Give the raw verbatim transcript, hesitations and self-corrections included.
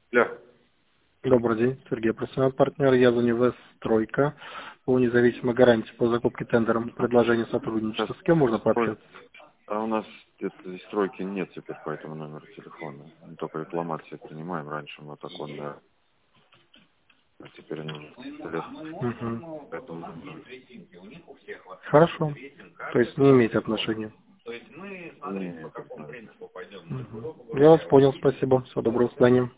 Да. Добрый день, Сергей, профессиональный партнер. Я звоню в Стройка по независимой гарантии по закупке тендером. Предложение сотрудничества. С кем можно Строй- пообщаться? А у нас где-то здесь стройки нет теперь по этому номеру телефона. Мы только рекламации принимаем. Раньше мы так он, да. А теперь нужно. Мгм. Поэтому нужно. Хорошо. То есть не имеете отношения. Не, как-то. Мгм. Я вас понял, спасибо. Всего доброго, до свидания.